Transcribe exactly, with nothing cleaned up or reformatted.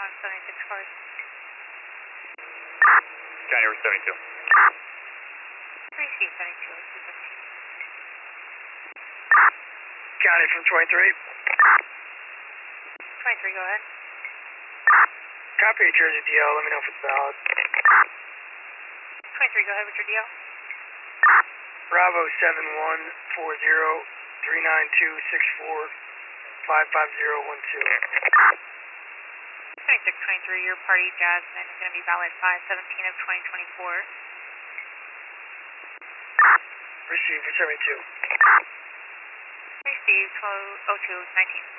on seventy-six cars. January seventy-two. Receive seventy-two oh two fifteen. County from twenty-three. twenty-three, go ahead. Copy your Jersey D L, let me know if it's valid. twenty-three, go ahead with your D L. Bravo seven one four zero three nine two six four five five zero one two. twenty-six twenty-three, your party Jasmine is going to be valid five seventeen of twenty twenty-four. Receive for seventy-two. Receive twelve oh two nineteen.